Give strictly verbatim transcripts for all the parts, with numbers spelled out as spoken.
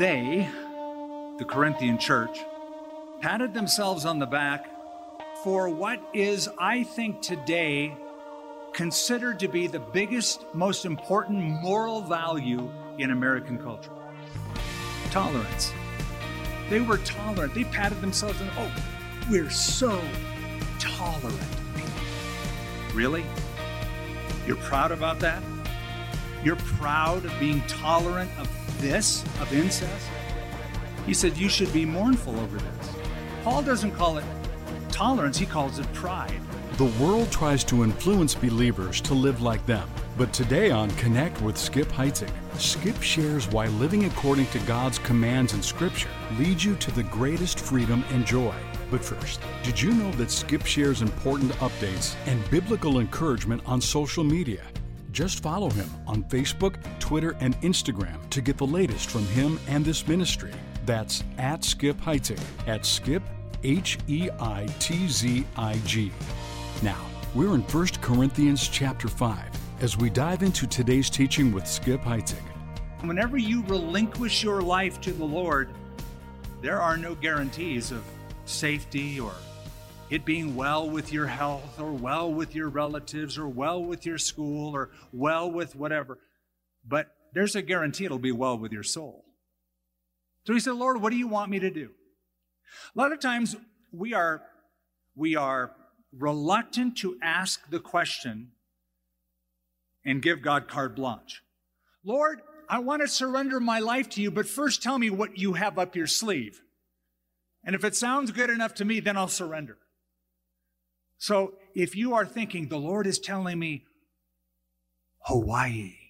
They, the Corinthian church, patted themselves on the back for what is, I think today, considered to be the biggest, most important moral value in American culture. Tolerance. They were tolerant. They patted themselves on, oh, we're so tolerant. Really? You're proud about that? You're proud of being tolerant of this, of incest? He said you should be mournful over this. Paul doesn't call it tolerance, he calls it pride. The world tries to influence believers to live like them. But today on Connect with Skip Heitzig, Skip shares why living according to God's commands in Scripture leads you to the greatest freedom and joy. But first, did you know that Skip shares important updates and biblical encouragement on social media? Just follow him on Facebook, Twitter, and Instagram to get the latest from him and this ministry. That's at Skip Heitzig, at Skip, H E I T Z I G. Now, we're in First Corinthians chapter five as we dive into today's teaching with Skip Heitzig. Whenever you relinquish your life to the Lord, there are no guarantees of safety or it being well with your health or well with your relatives or well with your school or well with whatever. But there's a guarantee it'll be well with your soul. So he said, Lord, what do you want me to do? A lot of times we are, we are reluctant to ask the question and give God carte blanche. Lord, I want to surrender my life to you, but first tell me what you have up your sleeve. And if it sounds good enough to me, then I'll surrender. So if you are thinking, the Lord is telling me Hawaii,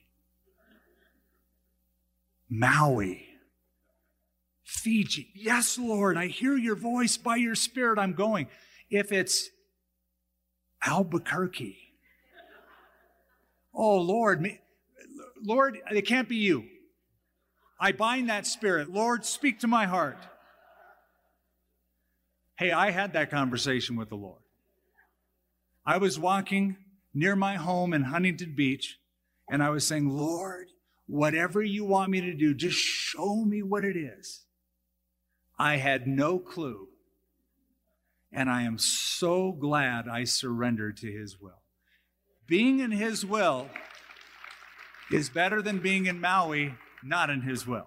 Maui, Fiji. Yes, Lord, I hear your voice by your Spirit, I'm going. If it's Albuquerque, oh, Lord, Lord, it can't be you. I bind that spirit. Lord, speak to my heart. Hey, I had that conversation with the Lord. I was walking near my home in Huntington Beach, and I was saying, Lord, whatever you want me to do, just show me what it is. I had no clue, and I am so glad I surrendered to His will. Being in His will is better than being in Maui, not in His will.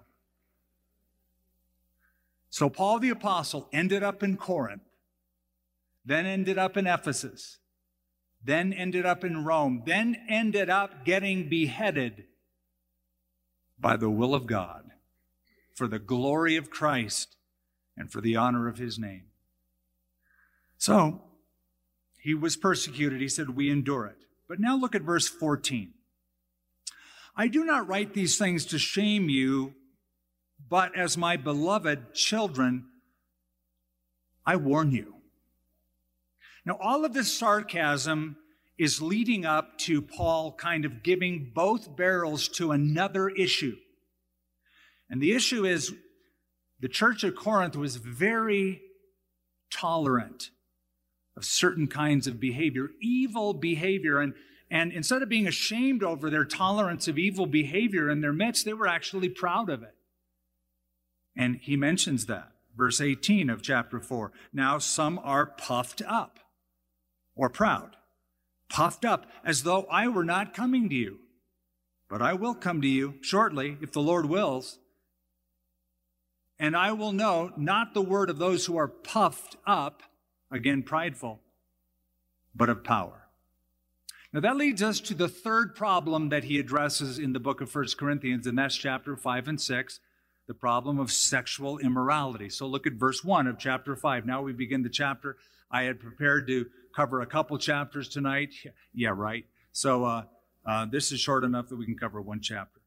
So Paul the Apostle ended up in Corinth, then ended up in Ephesus, then ended up in Rome, then ended up getting beheaded by the will of God for the glory of Christ and for the honor of His name. So, he was persecuted. He said, we endure it. But now look at verse fourteen. I do not write these things to shame you, but as my beloved children, I warn you. Now, all of this sarcasm is leading up to Paul kind of giving both barrels to another issue. And the issue is the church at Corinth was very tolerant of certain kinds of behavior, evil behavior. And, and instead of being ashamed over their tolerance of evil behavior in their midst, they were actually proud of it. And he mentions that. Verse eighteen of chapter four. Now some are puffed up or proud. Puffed up as though I were not coming to you. But I will come to you shortly, if the Lord wills. And I will know not the word of those who are puffed up, again prideful, but of power. Now that leads us to the third problem that he addresses in the book of First Corinthians, and that's chapter five and six, the problem of sexual immorality. So look at verse one of chapter five. Now we begin the chapter. I had prepared to cover a couple chapters tonight. Yeah, right. So uh, uh, this is short enough that we can cover one chapter.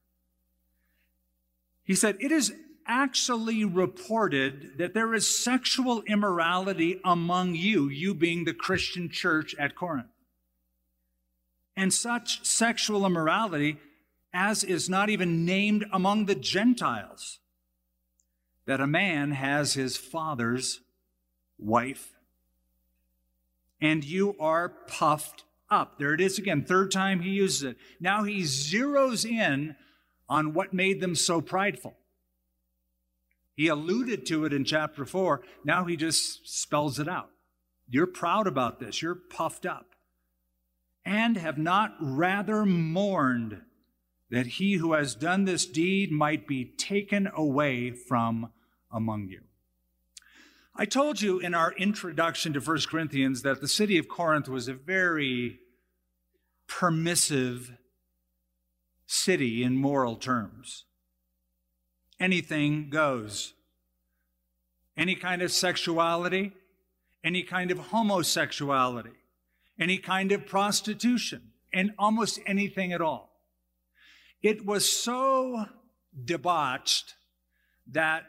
He said, it is actually reported that there is sexual immorality among you, you being the Christian church at Corinth. And such sexual immorality as is not even named among the Gentiles, that a man has his father's wife, and you are puffed up. There it is again, third time he uses it. Now he zeroes in on what made them so prideful. He alluded to it in chapter four. Now he just spells it out. You're proud about this. You're puffed up. And have not rather mourned that he who has done this deed might be taken away from among you. I told you in our introduction to First Corinthians that the city of Corinth was a very permissive city in moral terms. Anything goes. Any kind of sexuality, any kind of homosexuality, any kind of prostitution, and almost anything at all. It was so debauched that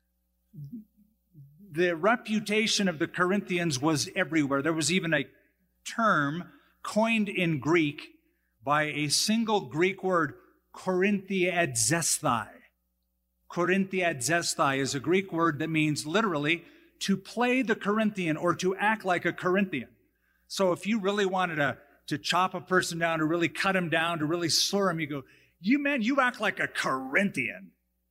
the reputation of the Corinthians was everywhere. There was even a term coined in Greek by a single Greek word, Korinthiadzesthai. Korinthiadzesthai is a Greek word that means literally to play the Corinthian or to act like a Corinthian. So if you really wanted to, to chop a person down, to really cut him down, to really slur him, you go, you man, you act like a Corinthian.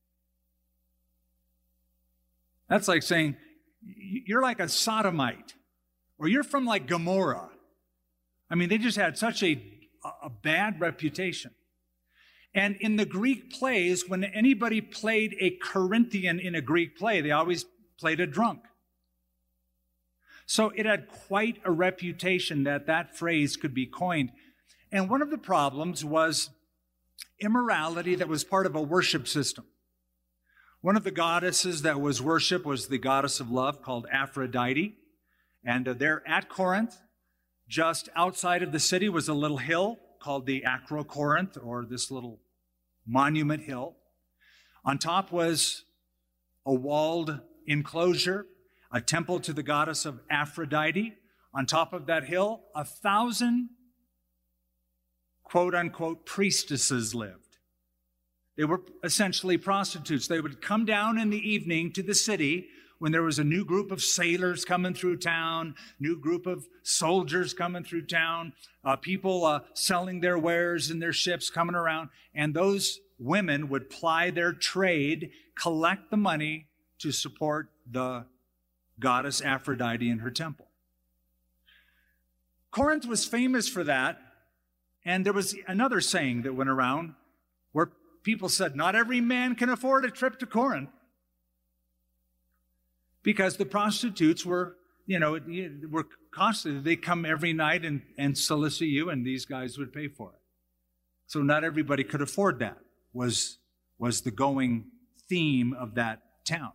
That's like saying, you're like a sodomite, or you're from like Gomorrah. I mean, they just had such a, a bad reputation. And in the Greek plays, when anybody played a Corinthian in a Greek play, they always played a drunk. So it had quite a reputation that that phrase could be coined. And one of the problems was immorality that was part of a worship system. One of the goddesses that was worshipped was the goddess of love called Aphrodite. And uh, there at Corinth, just outside of the city, was a little hill called the Acrocorinth, or this little monument hill. On top was a walled enclosure, a temple to the goddess of Aphrodite. On top of that hill, a thousand quote-unquote priestesses lived. They were essentially prostitutes. They would come down in the evening to the city when there was a new group of sailors coming through town, new group of soldiers coming through town, uh, people uh, selling their wares in their ships coming around, and those women would ply their trade, collect the money to support the goddess Aphrodite in her temple. Corinth was famous for that, and there was another saying that went around where people said, not every man can afford a trip to Corinth, because the prostitutes were, you know, were costly. They come every night and, and solicit you, and these guys would pay for it. So not everybody could afford that, was, was the going theme of that town.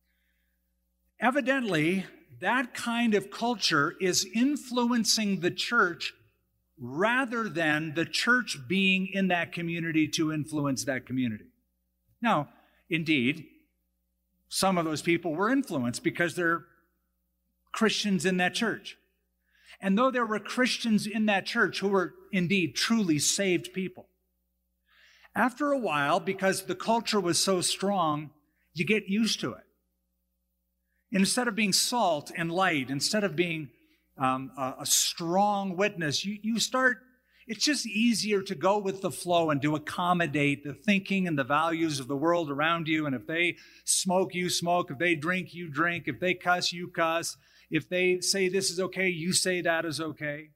Evidently, that kind of culture is influencing the church rather than the church being in that community to influence that community. Now, indeed, some of those people were influenced because they're Christians in that church. And though there were Christians in that church who were indeed truly saved people, after a while, because the culture was so strong, you get used to it. Instead of being salt and light, instead of being um, a, a strong witness, you, you start, it's just easier to go with the flow and to accommodate the thinking and the values of the world around you. And if they smoke, you smoke. If they drink, you drink. If they cuss, you cuss. If they say this is okay, you say that is okay.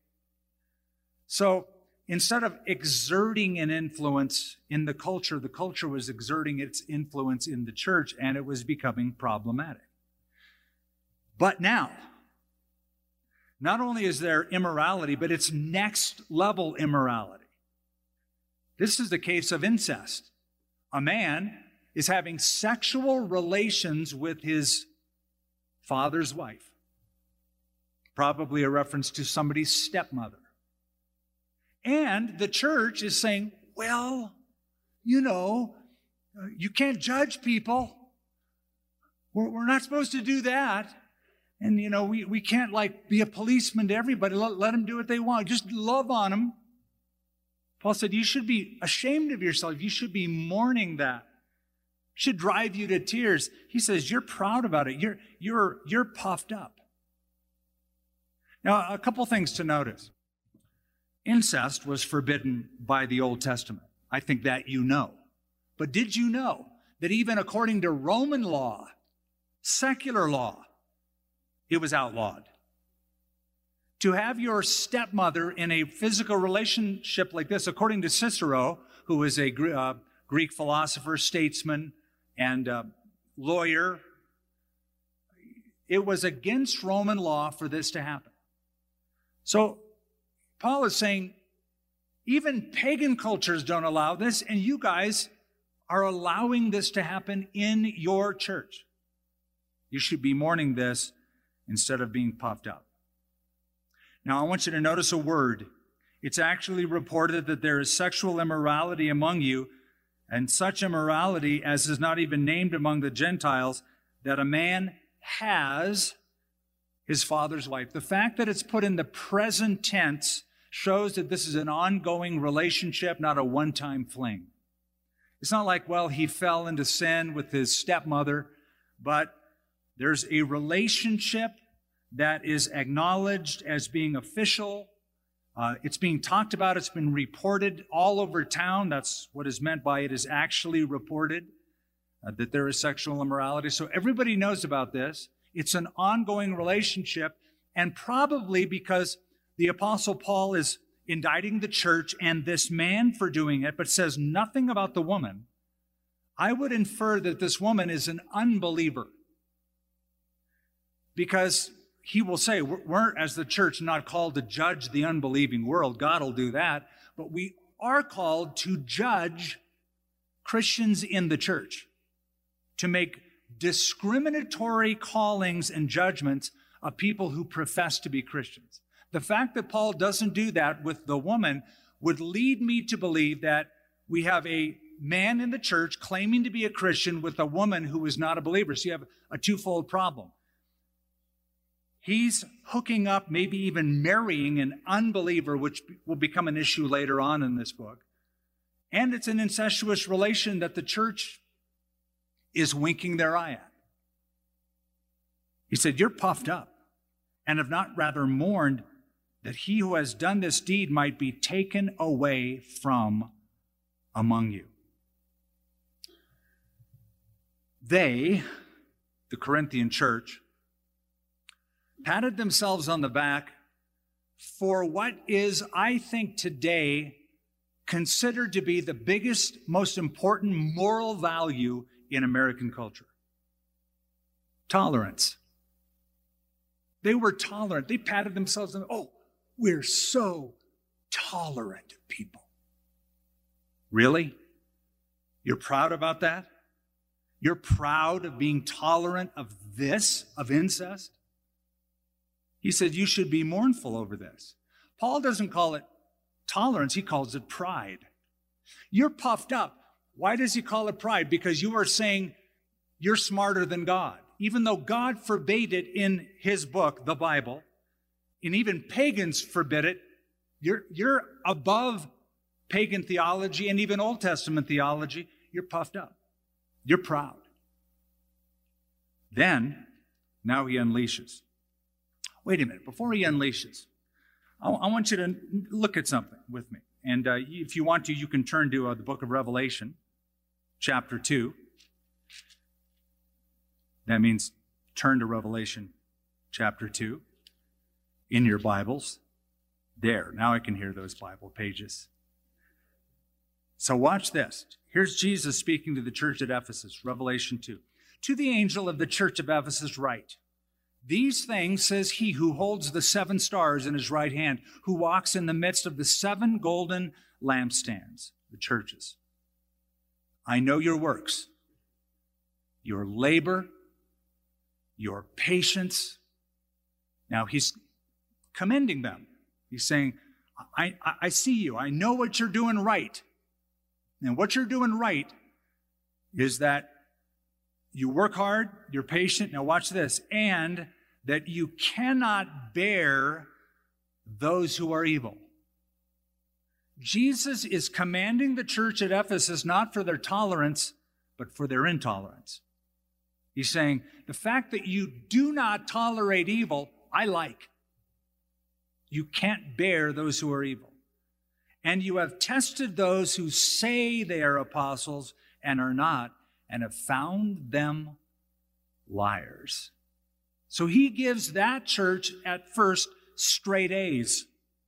So instead of exerting an influence in the culture, the culture was exerting its influence in the church, and it was becoming problematic. But now, not only is there immorality, but it's next level immorality. This is the case of incest. A man is having sexual relations with his father's wife. Probably a reference to somebody's stepmother. And the church is saying, well, you know, you can't judge people. We're, we're not supposed to do that. And, you know, we, we can't, like, be a policeman to everybody. Let, let them do what they want. Just love on them. Paul said, you should be ashamed of yourself. You should be mourning that. It should drive you to tears. He says, you're proud about it. You're, you're, you're puffed up. Now, a couple things to notice. Incest was forbidden by the Old Testament. I think that you know. But did you know that even according to Roman law, secular law, it was outlawed. To have your stepmother in a physical relationship like this, according to Cicero, who is a uh, Greek philosopher, statesman, and uh, lawyer, it was against Roman law for this to happen. So Paul is saying, even pagan cultures don't allow this, and you guys are allowing this to happen in your church. You should be mourning this instead of being puffed up. Now, I want you to notice a word. It's actually reported that there is sexual immorality among you, and such immorality as is not even named among the Gentiles, that a man has his father's wife. The fact that it's put in the present tense shows that this is an ongoing relationship, not a one-time fling. It's not like, well, he fell into sin with his stepmother, but there's a relationship that is acknowledged as being official. Uh, it's being talked about. It's been reported all over town. That's what is meant by it is actually reported, uh, that there is sexual immorality. So everybody knows about this. It's an ongoing relationship, and probably because the Apostle Paul is indicting the church and this man for doing it, but says nothing about the woman, I would infer that this woman is an unbeliever. Because he will say, we're, as the church, not called to judge the unbelieving world. God will do that. But we are called to judge Christians in the church, to make discriminatory callings and judgments of people who profess to be Christians. The fact that Paul doesn't do that with the woman would lead me to believe that we have a man in the church claiming to be a Christian with a woman who is not a believer. So you have a twofold problem. He's hooking up, maybe even marrying an unbeliever, which will become an issue later on in this book. And it's an incestuous relation that the church is winking their eye at. He said, you're puffed up and have not rather mourned that he who has done this deed might be taken away from among you. They, the Corinthian church, patted themselves on the back for what is, I think today, considered to be the biggest, most important moral value in American culture. Tolerance. They were tolerant. They patted themselves on, oh, we're so tolerant of people. Really? You're proud about that? You're proud of being tolerant of this, of incest? He said, you should be mournful over this. Paul doesn't call it tolerance. He calls it pride. You're puffed up. Why does he call it pride? Because you are saying you're smarter than God. Even though God forbade it in his book, the Bible, and even pagans forbid it, you're, you're above pagan theology and even Old Testament theology. You're puffed up. You're proud. Then, now he unleashes. Wait a minute. Before he unleashes, I, I want you to look at something with me. And uh, if you want to, you can turn to uh, the book of Revelation, chapter two. That means turn to Revelation, chapter two, in your Bibles. There. Now I can hear those Bible pages. So watch this. Here's Jesus speaking to the church at Ephesus, Revelation two. To the angel of the church of Ephesus write, these things says he who holds the seven stars in his right hand, who walks in the midst of the seven golden lampstands, the churches. I know your works, your labor, your patience. Now he's commending them. He's saying, I, I, I see you. I know what you're doing right. And what you're doing right is that you work hard, you're patient. Now watch this. And that you cannot bear those who are evil. Jesus is commanding the church at Ephesus not for their tolerance, but for their intolerance. He's saying, the fact that you do not tolerate evil, I like. You can't bear those who are evil. And you have tested those who say they are apostles and are not, and have found them liars. So he gives that church at first straight A's.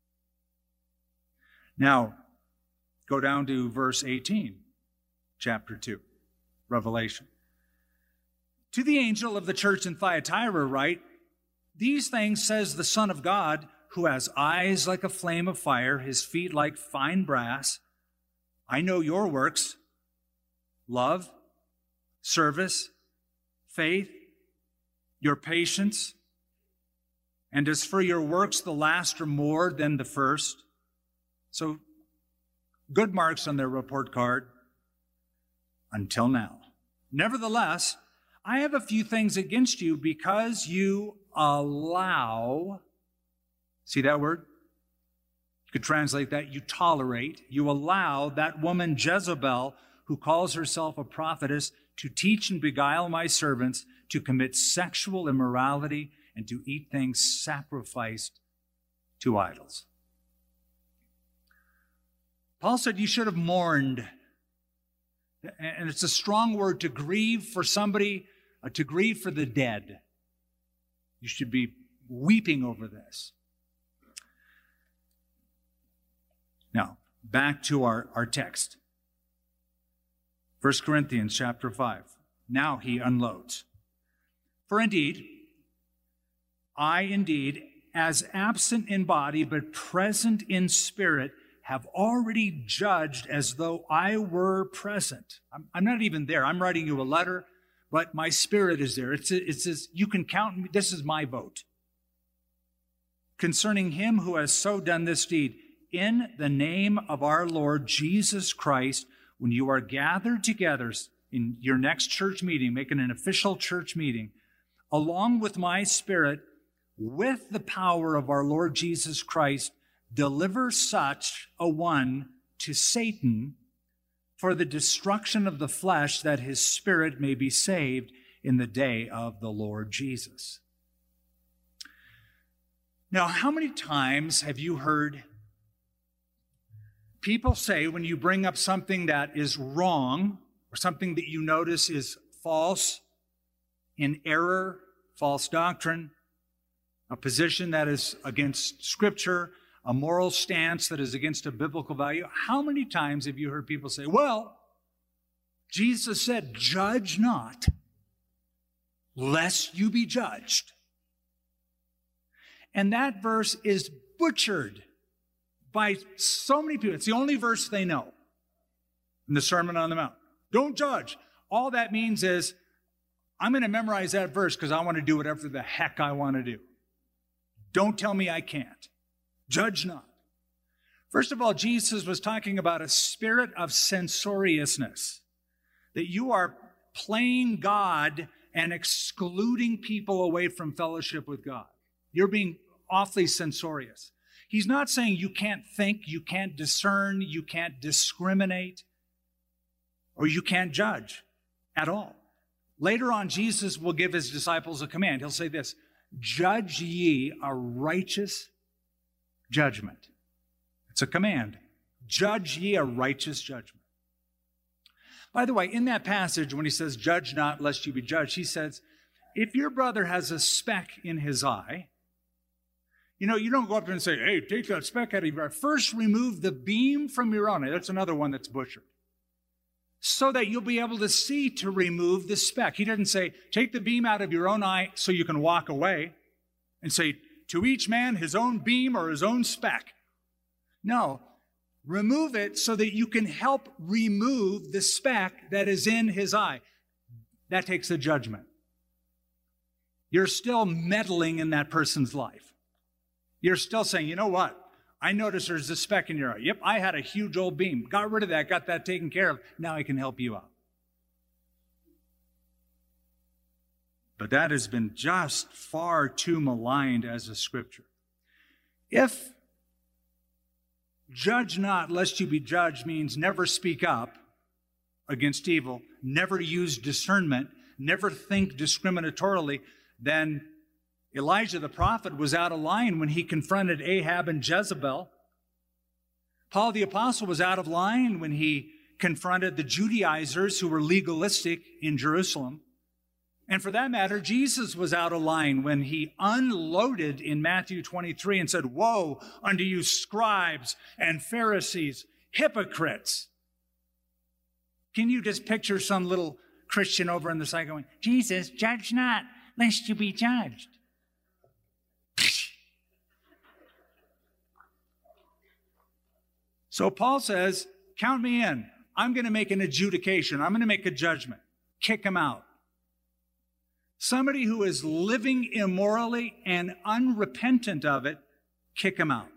Now, go down to verse eighteen, chapter two, Revelation. To the angel of the church in Thyatira write, these things says the Son of God, who has eyes like a flame of fire, his feet like fine brass. I know your works, love, service, faith, your patience, and as for your works, the last are more than the first. So, good marks on their report card until now. Nevertheless, I have a few things against you because you allow, see that word? You could translate that, you tolerate, you allow that woman Jezebel, who calls herself a prophetess, to teach and beguile my servants to commit sexual immorality and to eat things sacrificed to idols. Paul said you should have mourned. And it's a strong word, to grieve for somebody, uh, to grieve for the dead. You should be weeping over this. Now, back to our, our text. First Corinthians chapter five. Now he unloads. For indeed, I indeed, as absent in body but present in spirit, have already judged as though I were present. I'm, I'm not even there. I'm writing you a letter, but my spirit is there. It's, it says, you can count me. This is my vote. Concerning him who has so done this deed, in the name of our Lord Jesus Christ, when you are gathered together in your next church meeting, making an official church meeting, along with my spirit, with the power of our Lord Jesus Christ, deliver such a one to Satan for the destruction of the flesh, that his spirit may be saved in the day of the Lord Jesus. Now, how many times have you heard people say, when you bring up something that is wrong or something that you notice is false, in error, false doctrine, a position that is against Scripture, a moral stance that is against a biblical value, how many times have you heard people say, well, Jesus said, judge not, lest you be judged. And that verse is butchered by so many people. It's the only verse they know in the Sermon on the Mount. Don't judge. All that means is, I'm going to memorize that verse because I want to do whatever the heck I want to do. Don't tell me I can't. Judge not. First of all, Jesus was talking about a spirit of censoriousness, that you are playing God and excluding people away from fellowship with God. You're being awfully censorious. He's not saying you can't think, you can't discern, you can't discriminate, or you can't judge at all. Later on, Jesus will give his disciples a command. He'll say this, judge ye a righteous judgment. It's a command. Judge ye a righteous judgment. By the way, in that passage, when he says, judge not lest you be judged, he says, if your brother has a speck in his eye, you know, you don't go up there and say, hey, take that speck out of your eye. First, remove the beam from your own eye. That's another one that's butchered. So that you'll be able to see to remove the speck. He doesn't say, take the beam out of your own eye so you can walk away and say, to each man his own beam or his own speck. No, remove it so that you can help remove the speck that is in his eye. That takes a judgment. You're still meddling in that person's life. You're still saying, you know what? I noticed there's a speck in your eye. Yep, I had a huge old beam. Got rid of that, got that taken care of. Now I can help you out. But that has been just far too maligned as a scripture. If judge not lest you be judged means never speak up against evil, never use discernment, never think discriminatorily, then Elijah the prophet was out of line when he confronted Ahab and Jezebel. Paul the apostle was out of line when he confronted the Judaizers who were legalistic in Jerusalem. And for that matter, Jesus was out of line when he unloaded in Matthew twenty-three and said, "Woe unto you scribes and Pharisees, hypocrites." Can you just picture some little Christian over on the side going, "Jesus, judge not, lest you be judged"? So Paul says, count me in. I'm going to make an adjudication. I'm going to make a judgment. Kick him out. Somebody who is living immorally and unrepentant of it, kick him out.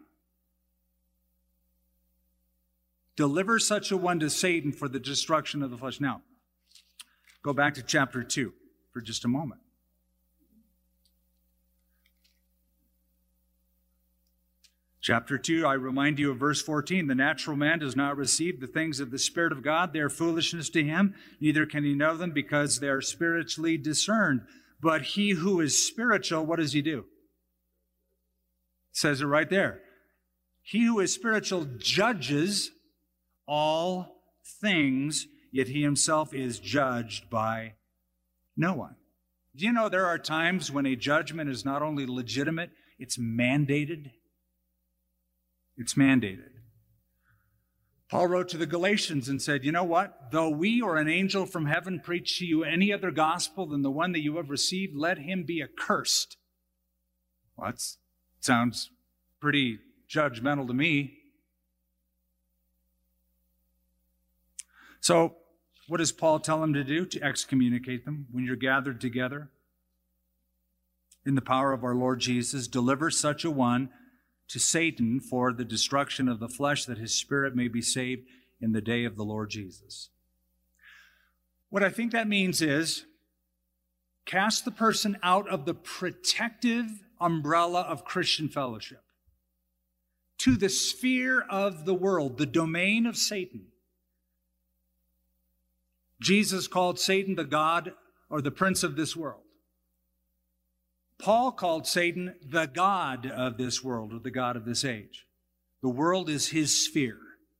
Deliver such a one to Satan for the destruction of the flesh. Now, go back to chapter two for just a moment. Chapter two, I remind you of verse fourteen. The natural man does not receive the things of the Spirit of God. They are foolishness to him. Neither can he know them because they are spiritually discerned. But he who is spiritual, what does he do? It says it right there. He who is spiritual judges all things, yet he himself is judged by no one. Do you know there are times when a judgment is not only legitimate, it's mandated? It's mandated. Paul wrote to the Galatians and said, you know what? Though we or an angel from heaven preach to you any other gospel than the one that you have received, let him be accursed. Well, that sounds pretty judgmental to me. So, what does Paul tell them to do? To excommunicate them when you're gathered together in the power of our Lord Jesus. Deliver such a one to Satan for the destruction of the flesh, that his spirit may be saved in the day of the Lord Jesus. What I think that means is cast the person out of the protective umbrella of Christian fellowship to the sphere of the world, the domain of Satan. Jesus called Satan the god or the prince of this world. Paul called Satan the god of this world, or the god of this age. The world is his sphere.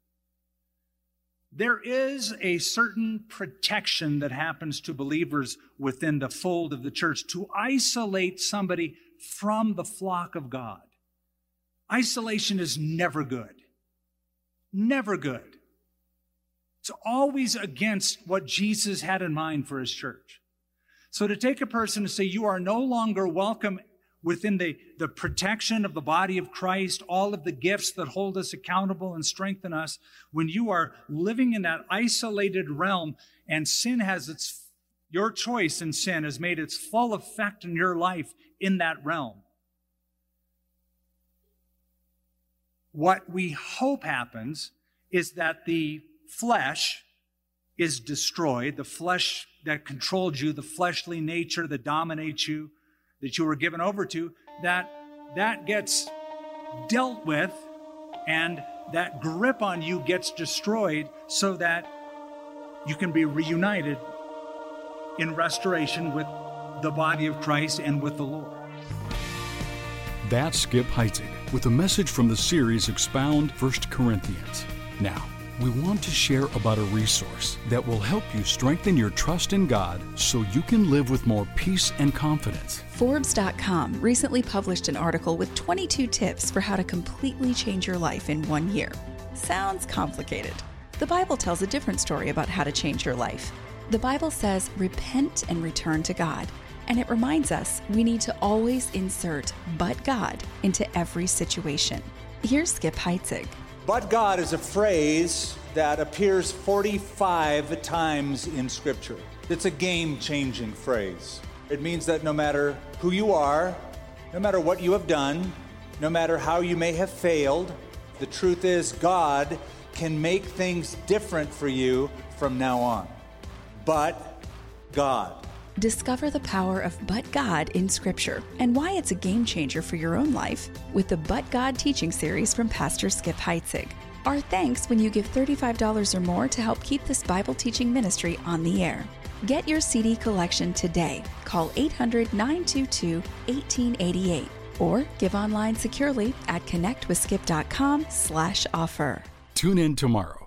There is a certain protection that happens to believers within the fold of the church to isolate somebody from the flock of God. Isolation is never good. Never good. It's always against what Jesus had in mind for his church. So to take a person and say, you are no longer welcome within the, the protection of the body of Christ, all of the gifts that hold us accountable and strengthen us, when you are living in that isolated realm and sin has its, your choice in sin has made its full effect in your life in that realm. What we hope happens is that the flesh is destroyed, the flesh that controlled you, the fleshly nature that dominates you, that you were given over to, that that gets dealt with and that grip on you gets destroyed so that you can be reunited in restoration with the body of Christ and with the Lord. That's Skip Heitzig with a message from the series Expound First Corinthians. Now, we want to share about a resource that will help you strengthen your trust in God so you can live with more peace and confidence. Forbes dot com recently published an article with twenty-two tips for how to completely change your life in one year. Sounds complicated. The Bible tells a different story about how to change your life. The Bible says, repent and return to God. And it reminds us we need to always insert "but God" into every situation. Here's Skip Heitzig. But God is a phrase that appears forty-five times in Scripture. It's a game-changing phrase. It means that no matter who you are, no matter what you have done, no matter how you may have failed, the truth is God can make things different for you from now on. But God. Discover the power of But God in Scripture and why it's a game changer for your own life with the But God teaching series from Pastor Skip Heitzig. Our thanks when you give thirty-five dollars or more to help keep this Bible teaching ministry on the air. Get your C D collection today. Call eight hundred, nine two two, one eight eight eight or give online securely at connect with skip dot com slash offer. Tune in tomorrow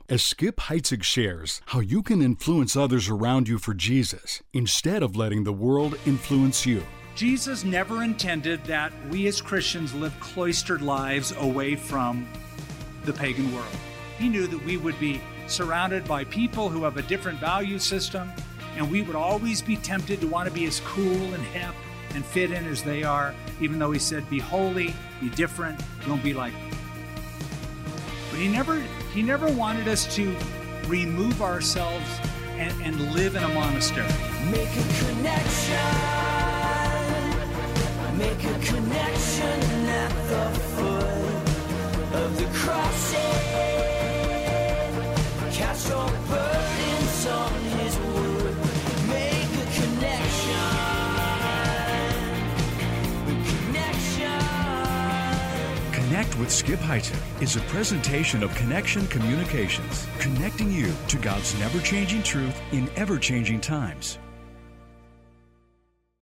as Skip Heitzig shares how you can influence others around you for Jesus instead of letting the world influence you. Jesus never intended that we as Christians live cloistered lives away from the pagan world. He knew that we would be surrounded by people who have a different value system, and we would always be tempted to want to be as cool and hip and fit in as they are, even though he said, be holy, be different, don't be like them. But he never, he never wanted us to remove ourselves and, and live in a monastery. Make a connection. Make a connection at the foot of the cross. Cast your burdens on his wood. Make a connection. Connection. Connect with Skip Heitzig is a presentation of Connection Communications, connecting you to God's never-changing truth in ever-changing times.